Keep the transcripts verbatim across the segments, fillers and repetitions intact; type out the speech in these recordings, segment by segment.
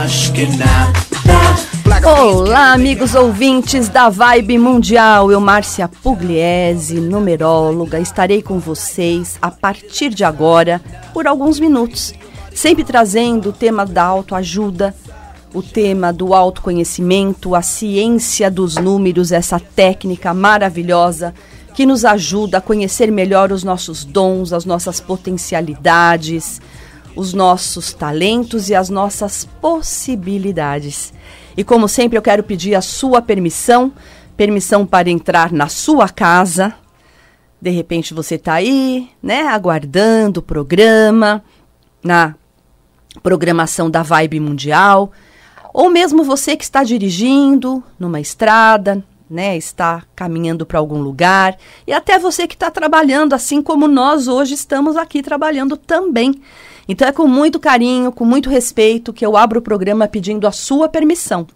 Olá, amigos ouvintes da Vibe Mundial. Eu, Márcia Pugliese, numeróloga, estarei com vocês a partir de agora por alguns minutos, sempre trazendo o tema da autoajuda, o tema do autoconhecimento, a ciência dos números, essa técnica maravilhosa que nos ajuda a conhecer melhor os nossos dons, as nossas potencialidades, os nossos talentos e as nossas possibilidades. E como sempre eu quero pedir a sua permissão, permissão para entrar na sua casa. De repente você está aí, né, aguardando o programa, na programação da Vibe Mundial, ou mesmo você que está dirigindo numa estrada, né, está caminhando para algum lugar, e até você que está trabalhando, assim como nós hoje estamos aqui trabalhando também. Então é com muito carinho, com muito respeito que eu abro o programa pedindo a sua permissão.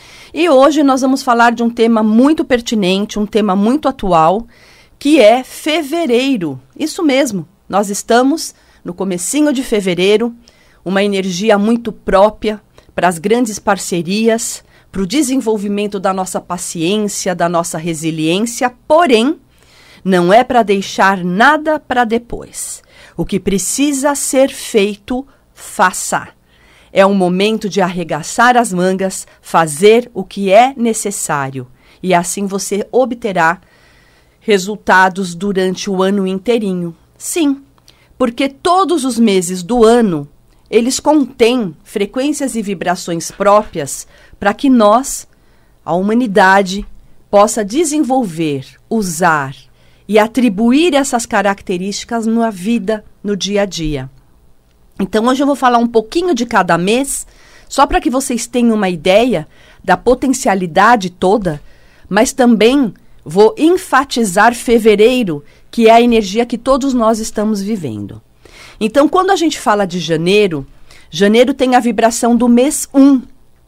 E hoje nós vamos falar de um tema muito pertinente, um tema muito atual, que é fevereiro. Isso mesmo, nós estamos no comecinho de fevereiro, uma energia muito própria para as grandes parcerias, para o desenvolvimento da nossa paciência, da nossa resiliência, porém, não é para deixar nada para depois. O que precisa ser feito, faça. É um momento de arregaçar as mangas, fazer o que é necessário. E assim você obterá resultados durante o ano inteirinho. Sim, porque todos os meses do ano, eles contêm frequências e vibrações próprias para que nós, a humanidade, possa desenvolver, usar e atribuir essas características na vida, no dia a dia. Então, hoje eu vou falar um pouquinho de cada mês, só para que vocês tenham uma ideia da potencialidade toda, mas também vou enfatizar fevereiro, que é a energia que todos nós estamos vivendo. Então, quando a gente fala de janeiro, janeiro tem a vibração do mês um,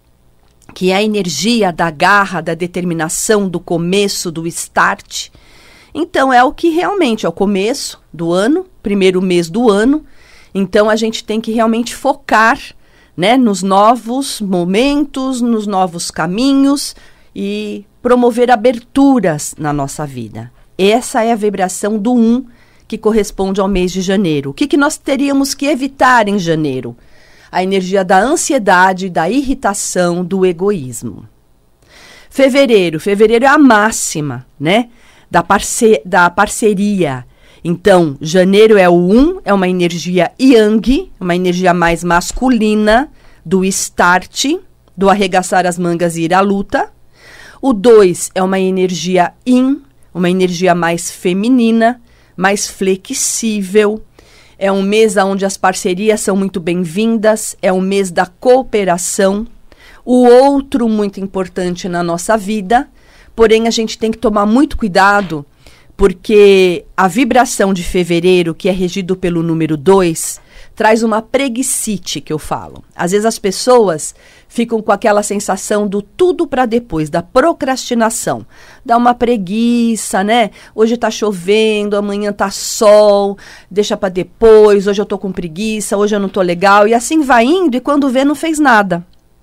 que é a energia da garra, da determinação, do começo, do start. Então, é o que realmente é o começo do ano, primeiro mês do ano. Então, a gente tem que realmente focar, né, nos novos momentos, nos novos caminhos e promover aberturas na nossa vida. Essa é a vibração do um, que corresponde ao mês de janeiro. O que, que nós teríamos que evitar em janeiro? A energia da ansiedade, da irritação, do egoísmo. Fevereiro. Fevereiro é a máxima, né? Da, parce da parceria. Então, janeiro é o um, é uma energia yang, uma energia mais masculina, do start, do arregaçar as mangas e ir à luta. O dois é uma energia yin, uma energia mais feminina, mais flexível. É um mês onde as parcerias são muito bem-vindas, é um mês da cooperação. O outro muito importante na nossa vida, porém a gente tem que tomar muito cuidado, porque a vibração de fevereiro, que é regido pelo número dois, traz uma preguicite, que eu falo. Às vezes as pessoas ficam com aquela sensação do tudo para depois, da procrastinação. Dá uma preguiça, né? Hoje tá chovendo, amanhã tá sol, deixa para depois, hoje eu tô com preguiça, hoje eu não tô legal. E assim vai indo e quando vê não fez nada.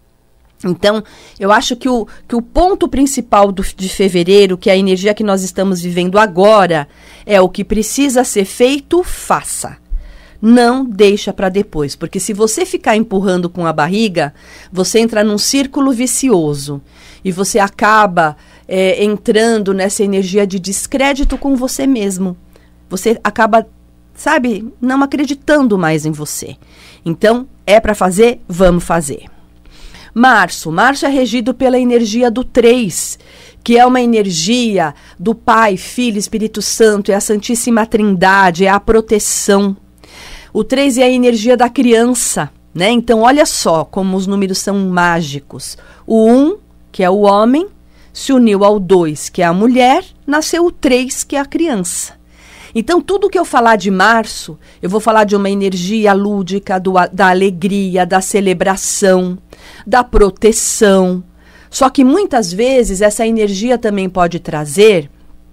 Então, eu acho que o, que o ponto principal do, de fevereiro, que é a energia que nós estamos vivendo agora, é o que precisa ser feito, faça. Não deixa para depois, porque se você ficar empurrando com a barriga, você entra num círculo vicioso e você acaba é, entrando nessa energia de descrédito com você mesmo. Você acaba, sabe, não acreditando mais em você. Então, é para fazer, vamos fazer. Março. Março é regido pela energia do três, que é uma energia do Pai, Filho, Espírito Santo, é a Santíssima Trindade, é a proteção. O três é a energia da criança, né? Então, olha só como os números são mágicos. O um, que é o homem, se uniu ao dois, que é a mulher, nasceu o três, que é a criança. Então, tudo que eu falar de março, eu vou falar de uma energia lúdica, do, da alegria, da celebração, da proteção. Só que muitas vezes essa energia também pode trazer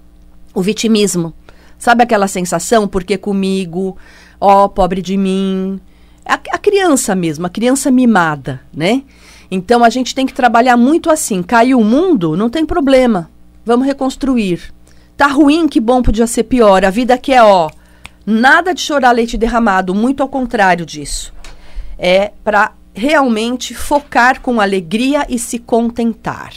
o vitimismo. Sabe aquela sensação, porque comigo, ó, pobre de mim. A, a criança mesmo, a criança mimada, né? Então, a gente tem que trabalhar muito assim. Caiu o mundo, não tem problema. Vamos reconstruir. Tá ruim, que bom, podia ser pior. A vida aqui é, ó, nada de chorar leite derramado, muito ao contrário disso. É para realmente focar com alegria e se contentar.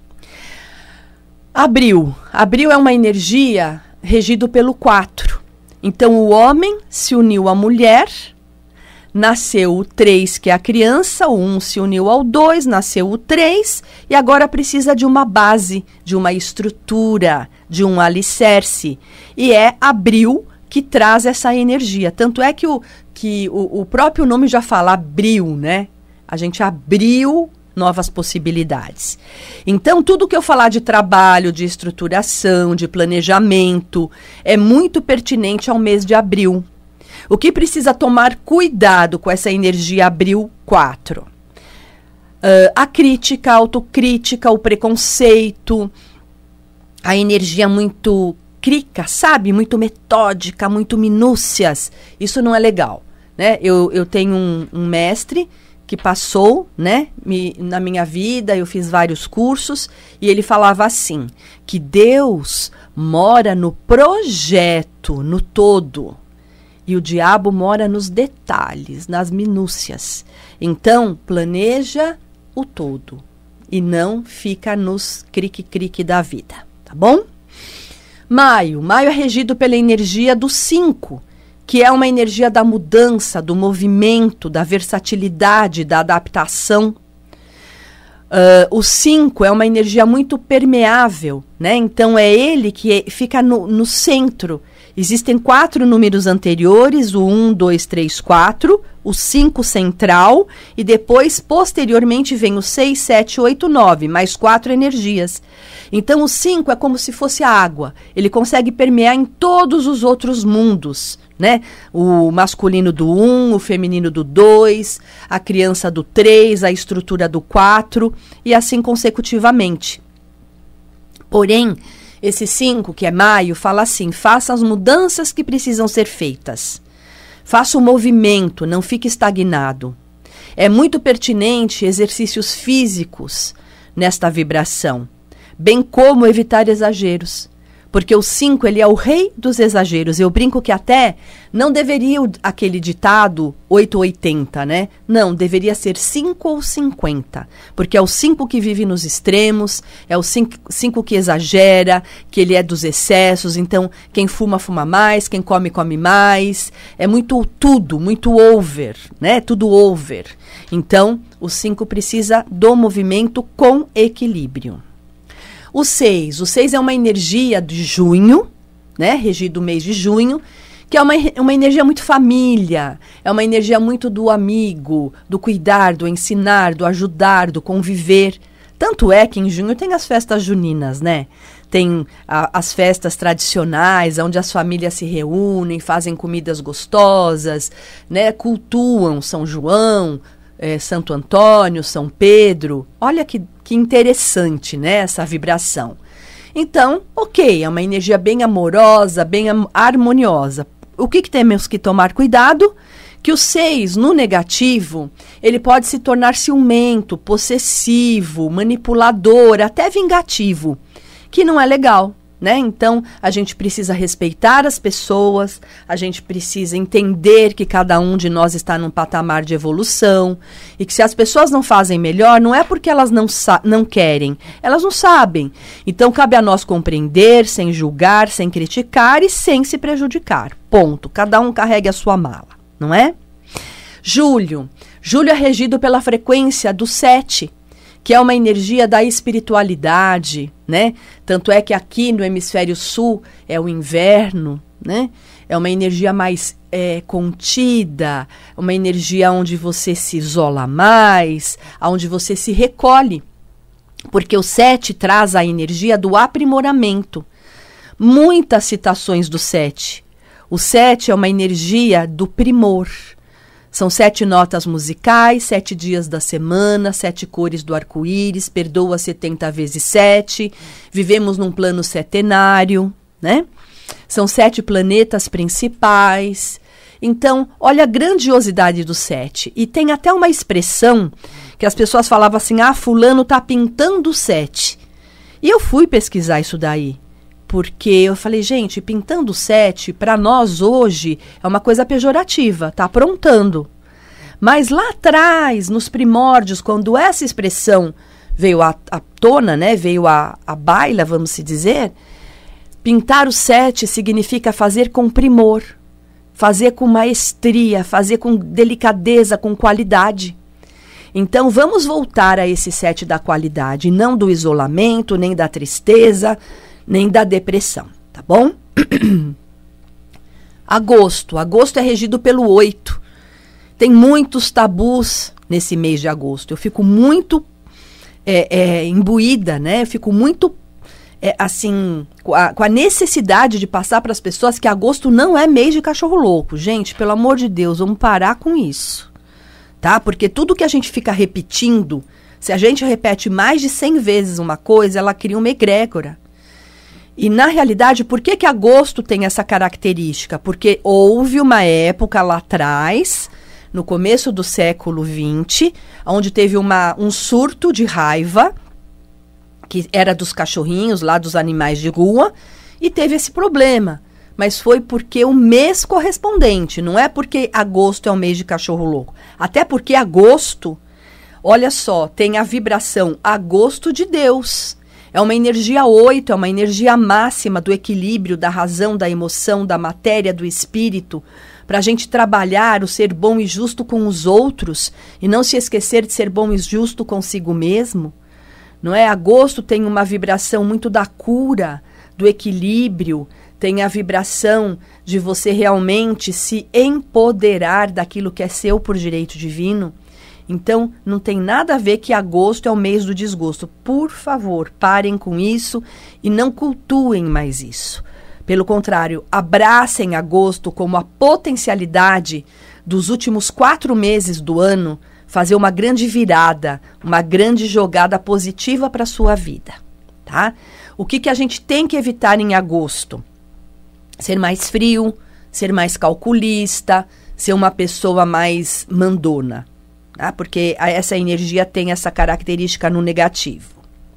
Abril. Abril é uma energia regido pelo quatro. Então, o homem se uniu à mulher, nasceu o três, que é a criança, o um se uniu ao dois, nasceu o três, e agora precisa de uma base, de uma estrutura, de um alicerce. E é Abril que traz essa energia. Tanto é que o, que o, o próprio nome já fala abril, né? A gente abriu novas possibilidades. Então, tudo que eu falar de trabalho, de estruturação, de planejamento, é muito pertinente ao mês de abril. O que precisa tomar cuidado com essa energia abril quatro? Uh, a crítica, a autocrítica, o preconceito, a energia muito crica, sabe? Muito metódica, muito minúcias. Isso não é legal, né? Eu, eu tenho um, um mestre que passou, né, me, na minha vida, eu fiz vários cursos, e ele falava assim, que Deus mora no projeto, no todo, e o diabo mora nos detalhes, nas minúcias. Então, planeja o todo, e não fica nos crique-crique da vida, tá bom? Maio. Maio é regido pela energia do cinco, que é uma energia da mudança, do movimento, da versatilidade, da adaptação. Uh, o cinco é uma energia muito permeável, né? Então é ele que é, fica no, no centro. Existem quatro números anteriores, o um, dois, três, quatro, o cinco central, e depois, posteriormente, vem o seis, sete, oito, nove, mais quatro energias. Então o cinco é como se fosse a água. Ele consegue permear em todos os outros mundos, né? O masculino do um, o feminino do dois, a criança do três, a estrutura do quatro, e assim consecutivamente. Porém, esse cinco, que é maio, fala assim, faça as mudanças que precisam ser feitas. Faça o movimento, não fique estagnado. É muito pertinente exercícios físicos nesta vibração, bem como evitar exageros. Porque o cinco, ele é o rei dos exageros. Eu brinco que até não deveria aquele ditado oito ou oitenta, né? Não, deveria ser cinco ou cinquenta. Porque é o cinco que vive nos extremos, é o cinco que exagera, que ele é dos excessos. Então, quem fuma, fuma mais, quem come, come mais. É muito tudo, muito over, né? Tudo over. Então, o cinco precisa do movimento com equilíbrio. O seis, o seis é uma energia de junho, né, regido o mês de junho, que é uma, uma energia muito família, é uma energia muito do amigo, do cuidar, do ensinar, do ajudar, do conviver. Tanto é que em junho tem as festas juninas, né? Tem a, as festas tradicionais, onde as famílias se reúnem, fazem comidas gostosas, né, cultuam São João, É, Santo Antônio, São Pedro. Olha que, que interessante, né, essa vibração. Então, ok, é uma energia bem amorosa, bem am- harmoniosa. O que, que temos que tomar cuidado? Que o seis, no negativo, ele pode se tornar ciumento, possessivo, manipulador, até vingativo, que não é legal. Né? Então, a gente precisa respeitar as pessoas, a gente precisa entender que cada um de nós está num patamar de evolução e que se as pessoas não fazem melhor, não é porque elas não, sa- não querem, elas não sabem. Então, cabe a nós compreender, sem julgar, sem criticar e sem se prejudicar. Ponto. Cada um carregue a sua mala, não é? Julho. Julho é regido pela frequência do sete, que é uma energia da espiritualidade, né? Tanto é que aqui no hemisfério sul é o inverno, né? É uma energia mais é, contida, uma energia onde você se isola mais, onde você se recolhe. Porque o sete traz a energia do aprimoramento. Muitas citações do sete. O sete é uma energia do primor. São sete notas musicais, sete dias da semana, sete cores do arco-íris, perdoa setenta vezes sete, vivemos num plano setenário, né? São sete planetas principais. Então, olha a grandiosidade do sete. E tem até uma expressão que as pessoas falavam assim, ah, fulano tá pintando sete. E eu fui pesquisar isso daí, porque eu falei, gente, pintando sete, para nós hoje, é uma coisa pejorativa, tá aprontando. Mas lá atrás, nos primórdios, quando essa expressão veio à, à tona, né, veio à, à baila, vamos se dizer, pintar o sete significa fazer com primor, fazer com maestria, fazer com delicadeza, com qualidade. Então, vamos voltar a esse sete da qualidade, não do isolamento, nem da tristeza, nem da depressão, tá bom? Agosto. Agosto é regido pelo oito. Tem muitos tabus nesse mês de agosto. Eu fico muito é, é, imbuída, né? Eu fico muito, é, assim, com a, com a necessidade de passar para as pessoas que agosto não é mês de cachorro louco. Gente, pelo amor de Deus, vamos parar com isso. Tá? Porque tudo que a gente fica repetindo, se a gente repete mais de cem vezes uma coisa, ela cria uma egrégora. E, na realidade, por que que agosto tem essa característica? Porque houve uma época lá atrás, no começo do século vinte, onde teve uma, um surto de raiva, que era dos cachorrinhos, lá dos animais de rua, e teve esse problema. Mas foi porque o mês correspondente, não é porque agosto é o mês de cachorro louco. Até porque agosto, olha só, tem a vibração agosto de Deus. É uma energia oito, é uma energia máxima do equilíbrio, da razão, da emoção, da matéria, do espírito, para a gente trabalhar o ser bom e justo com os outros e não se esquecer de ser bom e justo consigo mesmo. Não é? Agosto tem uma vibração muito da cura, do equilíbrio, tem a vibração de você realmente se empoderar daquilo que é seu por direito divino. Então, não tem nada a ver que agosto é o mês do desgosto. Por favor, parem com isso e não cultuem mais isso. Pelo contrário, abracem agosto como a potencialidade dos últimos quatro meses do ano fazer uma grande virada, uma grande jogada positiva para a sua vida, tá? O que que a gente tem que evitar em agosto? Ser mais frio, ser mais calculista, ser uma pessoa mais mandona. Ah, porque essa energia tem essa característica no negativo.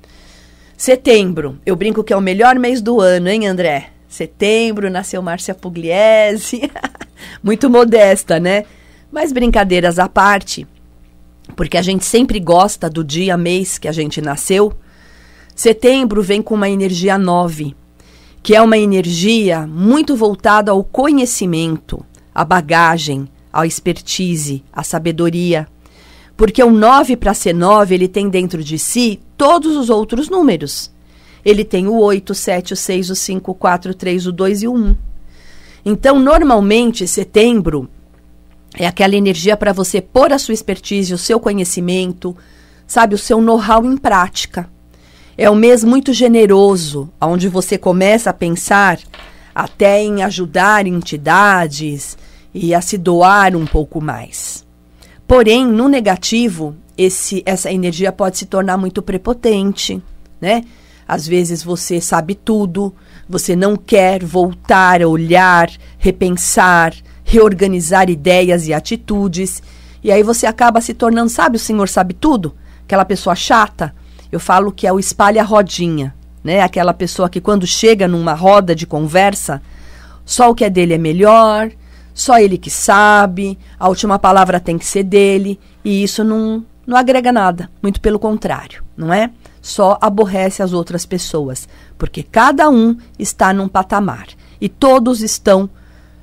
Setembro, eu brinco que é o melhor mês do ano, hein, André? Setembro, nasceu Márcia Pugliese, muito modesta, né? Mas brincadeiras à parte, porque a gente sempre gosta do dia, mês que a gente nasceu. Setembro vem com uma energia nove, que é uma energia muito voltada ao conhecimento, à bagagem, à expertise, à sabedoria. Porque o nove, para ser nove, ele tem dentro de si todos os outros números. Ele tem o oito, o sete, o seis, o cinco, o quatro, o três, o dois e o um. Então, normalmente, setembro é aquela energia para você pôr a sua expertise, o seu conhecimento, sabe, o seu know-how em prática. É um mês muito generoso, onde você começa a pensar até em ajudar entidades e a se doar um pouco mais. Porém, no negativo, esse, essa energia pode se tornar muito prepotente, né? Às vezes você sabe tudo, você não quer voltar a olhar, repensar, reorganizar ideias e atitudes, e aí você acaba se tornando, sabe, o senhor sabe tudo? Aquela pessoa chata. Eu falo que é o espalha-rodinha, né? Aquela pessoa que quando chega numa roda de conversa, só o que é dele é melhor, só ele que sabe, a última palavra tem que ser dele, e isso não, não agrega nada, muito pelo contrário, não é? Só aborrece as outras pessoas, porque cada um está num patamar, e todos estão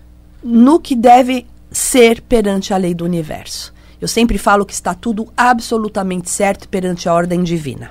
no que deve ser perante a lei do universo. Eu sempre falo que está tudo absolutamente certo perante a ordem divina.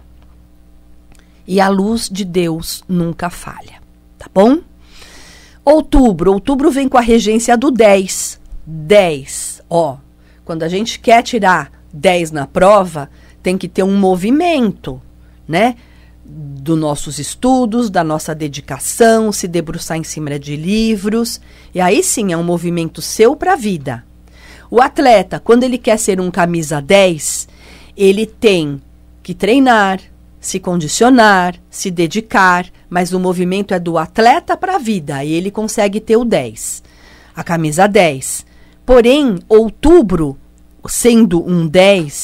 E a luz de Deus nunca falha, tá bom? Outubro. Outubro vem com a regência do dez. dez. Ó, quando a gente quer tirar dez na prova, tem que ter um movimento, né? Dos nossos estudos, da nossa dedicação, se debruçar em cima de livros. E aí sim é um movimento seu para a vida. O atleta, quando ele quer ser um camisa dez, ele tem que treinar, se condicionar, se dedicar, mas o movimento é do atleta para a vida, e ele consegue ter o dez, a camisa dez. Porém, outubro, sendo um dez,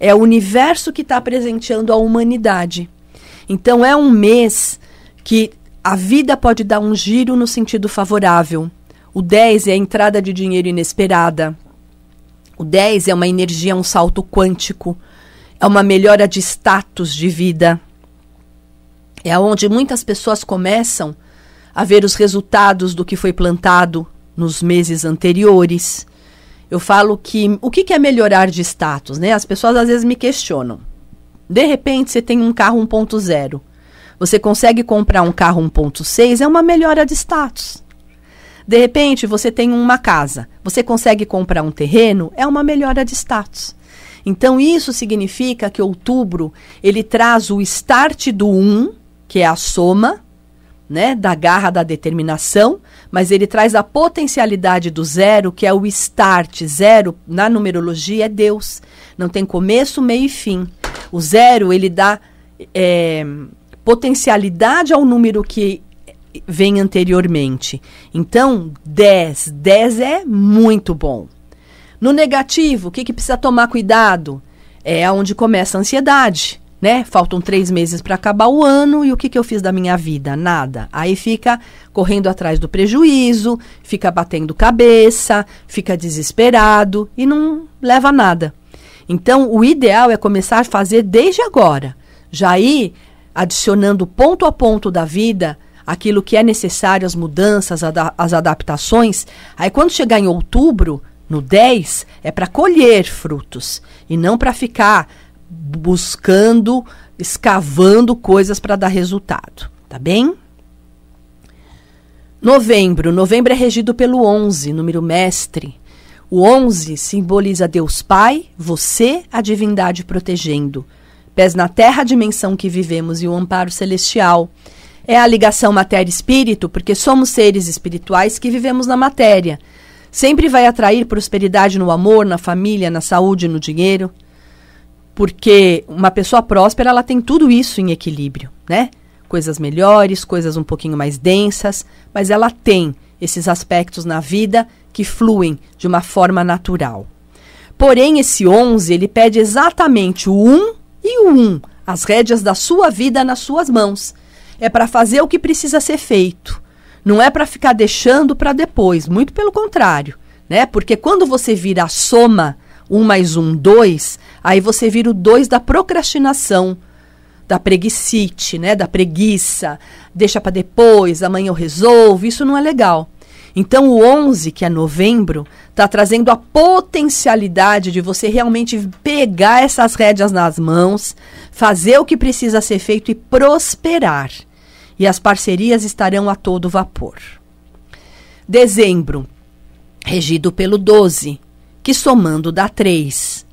É o universo que está presenteando a humanidade. Então é um mês que a vida pode dar um giro no sentido favorável. O dez é a entrada de dinheiro inesperada. O dez é uma energia, um salto quântico. É uma melhora de status de vida. É onde muitas pessoas começam a ver os resultados do que foi plantado nos meses anteriores. Eu falo que o que é melhorar de status, né? As pessoas às vezes me questionam. De repente você tem um carro um ponto zero. Você consegue comprar um carro um ponto seis, é uma melhora de status. De repente você tem uma casa. Você consegue comprar um terreno, é uma melhora de status. Então isso significa que outubro ele traz o start do um, que é a soma, né, da garra da determinação, mas ele traz a potencialidade do zero, que é o start. Zero, na numerologia, é Deus. Não tem começo, meio e fim. O zero, ele dá é, potencialidade ao número que vem anteriormente. Então, dez. dez é muito bom. No negativo, o que, que precisa tomar cuidado? É onde começa a ansiedade. Né? Faltam três meses para acabar o ano e o que, que eu fiz da minha vida? Nada. Aí fica correndo atrás do prejuízo, fica batendo cabeça, fica desesperado e não leva a nada. Então, o ideal é começar a fazer desde agora. Já ir adicionando ponto a ponto da vida aquilo que é necessário, as mudanças, ada- as adaptações. Aí quando chegar em outubro, no dez, é para colher frutos e não para ficar buscando, escavando coisas para dar resultado, tá bem? Novembro. Novembro é regido pelo onze, número mestre. O onze simboliza Deus Pai, você, a divindade protegendo. Pés na terra, a dimensão que vivemos e o amparo celestial. É a ligação matéria-espírito, porque somos seres espirituais que vivemos na matéria. Sempre vai atrair prosperidade no amor, na família, na saúde, no dinheiro. Porque uma pessoa próspera, ela tem tudo isso em equilíbrio, né? Coisas melhores, coisas um pouquinho mais densas, mas ela tem esses aspectos na vida que fluem de uma forma natural. Porém, esse onze, ele pede exatamente o um e o um, as rédeas da sua vida nas suas mãos. É para fazer o que precisa ser feito. Não é para ficar deixando para depois, muito pelo contrário, né? Porque quando você vira a soma, um mais um, dois, aí você vira o dois da procrastinação, da preguicite, né? Da preguiça, deixa para depois, amanhã eu resolvo, isso não é legal. Então o onze, que é novembro, está trazendo a potencialidade de você realmente pegar essas rédeas nas mãos, fazer o que precisa ser feito e prosperar. E as parcerias estarão a todo vapor. Dezembro, regido pelo doze, que somando dá três.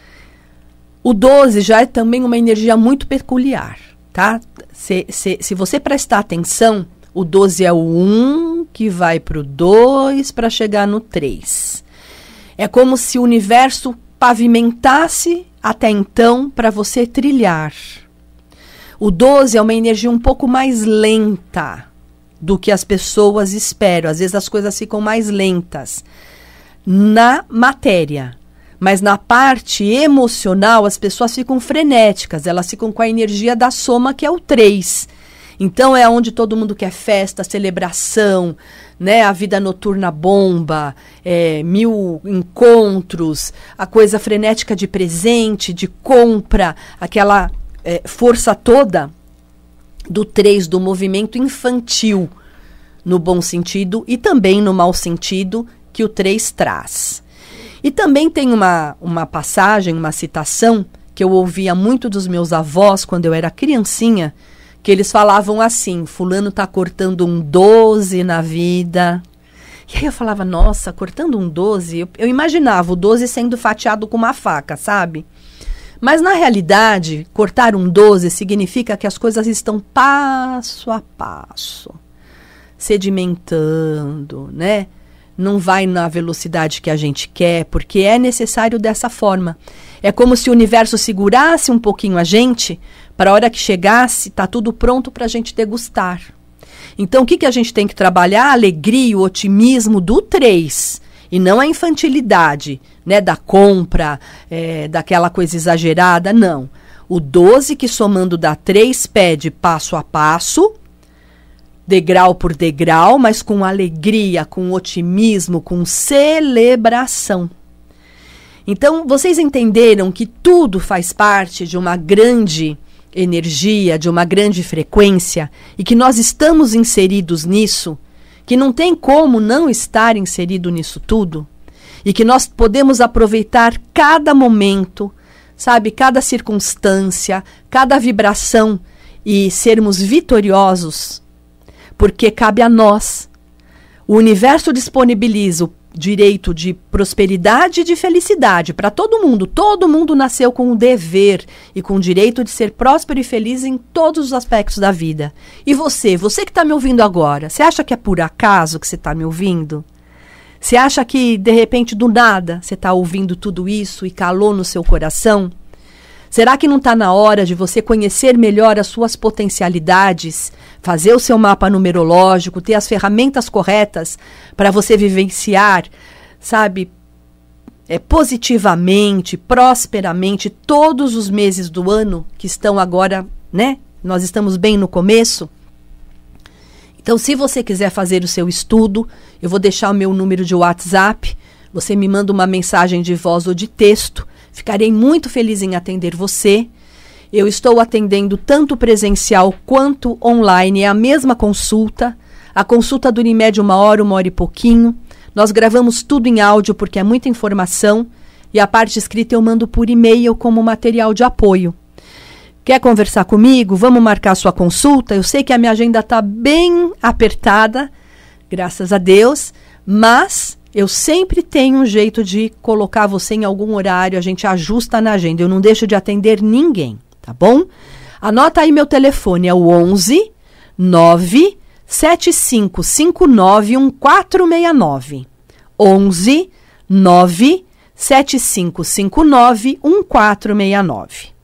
O doze já é também uma energia muito peculiar, tá? Se, se, se você prestar atenção, o doze é o um que vai para o dois para chegar no três. É como se o universo pavimentasse até então para você trilhar. O doze é uma energia um pouco mais lenta do que as pessoas esperam. Às vezes as coisas ficam mais lentas na matéria, mas na parte emocional as pessoas ficam frenéticas, elas ficam com a energia da soma, que é o três. Então é onde todo mundo quer festa, celebração, né? A vida noturna bomba, é, mil encontros, a coisa frenética de presente, de compra, aquela é, força toda do três, do movimento infantil, no bom sentido e também no mau sentido que o três traz. E também tem uma, uma passagem, uma citação que eu ouvia muito dos meus avós quando eu era criancinha, que eles falavam assim: fulano tá cortando um doze na vida. E aí eu falava, nossa, cortando um doze? Eu, eu imaginava o doze sendo fatiado com uma faca, sabe? Mas na realidade, cortar um doze significa que as coisas estão passo a passo, sedimentando, né? Não vai na velocidade que a gente quer, porque é necessário dessa forma. É como se o universo segurasse um pouquinho a gente, para a hora que chegasse, tá tudo pronto para a gente degustar. Então, o que, que a gente tem que trabalhar? A alegria, o otimismo do três. E não a infantilidade, né, da compra, é, daquela coisa exagerada, não. O doze que somando dá três pede passo a passo, degrau por degrau, mas com alegria, com otimismo, com celebração. Então, vocês entenderam que tudo faz parte de uma grande energia, de uma grande frequência, e que nós estamos inseridos nisso, que não tem como não estar inserido nisso tudo, e que nós podemos aproveitar cada momento, sabe, cada circunstância, cada vibração e sermos vitoriosos, porque cabe a nós. O universo disponibiliza o direito de prosperidade e de felicidade para todo mundo. Todo mundo nasceu com o dever e com o direito de ser próspero e feliz em todos os aspectos da vida. E você, você que está me ouvindo agora, você acha que é por acaso que você está me ouvindo? Você acha que, de repente, do nada, você está ouvindo tudo isso e calou no seu coração? Será que não está na hora de você conhecer melhor as suas potencialidades, fazer o seu mapa numerológico, ter as ferramentas corretas para você vivenciar, sabe, é, positivamente, prosperamente, todos os meses do ano que estão agora, né? Nós estamos bem no começo. Então, se você quiser fazer o seu estudo, eu vou deixar o meu número de WhatsApp, você me manda uma mensagem de voz ou de texto, ficarei muito feliz em atender você. Eu estou atendendo tanto presencial quanto online, é a mesma consulta. A consulta dura em média uma hora, uma hora e pouquinho. Nós gravamos tudo em áudio porque é muita informação e a parte escrita eu mando por e-mail como material de apoio. Quer conversar comigo? Vamos marcar sua consulta? Eu sei que a minha agenda está bem apertada, graças a Deus, mas eu sempre tenho um jeito de colocar você em algum horário, a gente ajusta na agenda, eu não deixo de atender ninguém, tá bom? Anota aí meu telefone, é o onze nove sete cinco cinco nove um quatro seis nove. onze nove sete cinco cinco nove um quatro seis nove.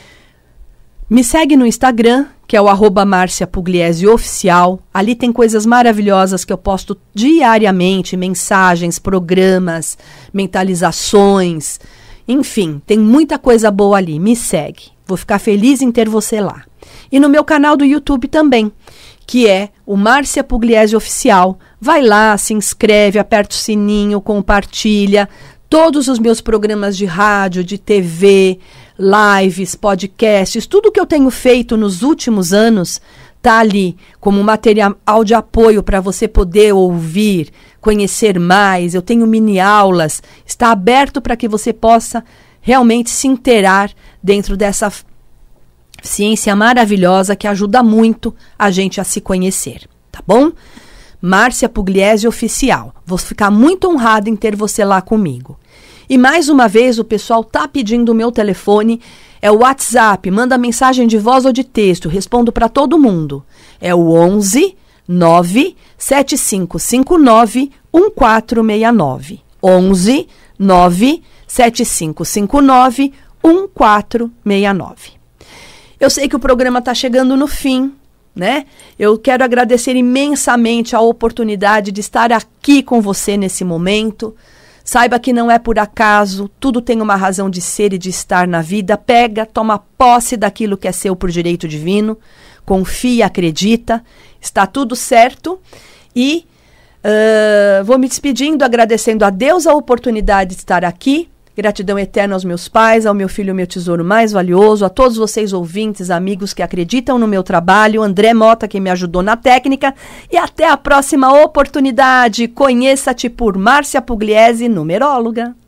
Me segue no Instagram, que é o arroba Márcia Pugliese Oficial. Ali tem coisas maravilhosas que eu posto diariamente, mensagens, programas, mentalizações. Enfim, tem muita coisa boa ali. Me segue. Vou ficar feliz em ter você lá. E no meu canal do YouTube também, que é o Márcia Pugliese Oficial. Vai lá, se inscreve, aperta o sininho, compartilha. Todos os meus programas de rádio, de T V, lives, podcasts, tudo que eu tenho feito nos últimos anos está ali como material de apoio para você poder ouvir, conhecer mais. Eu tenho mini aulas, está aberto para que você possa realmente se inteirar dentro dessa ciência maravilhosa que ajuda muito a gente a se conhecer, tá bom? Márcia Pugliese Oficial. Vou ficar muito honrada em ter você lá comigo. E mais uma vez o pessoal tá pedindo o meu telefone, é o WhatsApp, manda mensagem de voz ou de texto, respondo para todo mundo. É o onze nove sete cinco cinco nove um quatro seis nove. onze nove sete cinco cinco nove um quatro seis nove. Eu sei que o programa está chegando no fim, né? Eu quero agradecer imensamente a oportunidade de estar aqui com você nesse momento. Saiba que não é por acaso, tudo tem uma razão de ser e de estar na vida. Pega, toma posse daquilo que é seu por direito divino, confia, acredita, está tudo certo. E uh, vou me despedindo, agradecendo a Deus a oportunidade de estar aqui. Gratidão eterna aos meus pais, ao meu filho, meu tesouro mais valioso, a todos vocês ouvintes, amigos que acreditam no meu trabalho, André Mota, que me ajudou na técnica, e até a próxima oportunidade. Conheça-te por Márcia Pugliese, numeróloga.